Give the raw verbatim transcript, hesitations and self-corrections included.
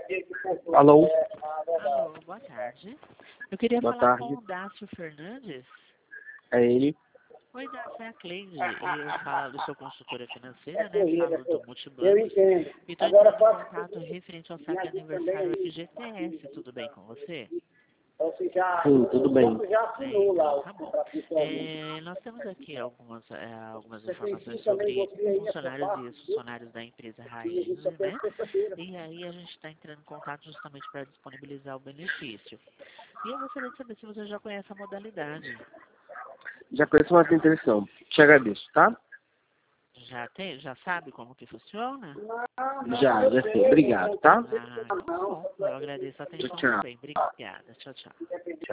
Alô? Alô, boa tarde. Eu queria Boa falar tarde. com o Dácio Fernandes. É ele? Oi, Dácio, é a Cleide. E eu falo, eu sou consultora financeira, né? Falo do Multibanco. E estou entrando em contato referente ao saque aniversário F G T S. Tudo bem com você? Sim, tudo bem. É, então, tá bom. É, nós temos aqui algumas, é, algumas informações sobre funcionários e ex-funcionários da empresa Raiz, né? E aí a gente está entrando em contato justamente para disponibilizar o benefício. E eu gostaria de saber se você já conhece a modalidade. Já conheço uma intenção. Te agradeço, tá? Já tem, já sabe como que funciona? Já, já sei. Obrigado, tá? Ah, então tá bom. Eu agradeço a atenção Tchau, tchau. também. Obrigada. Tchau, tchau.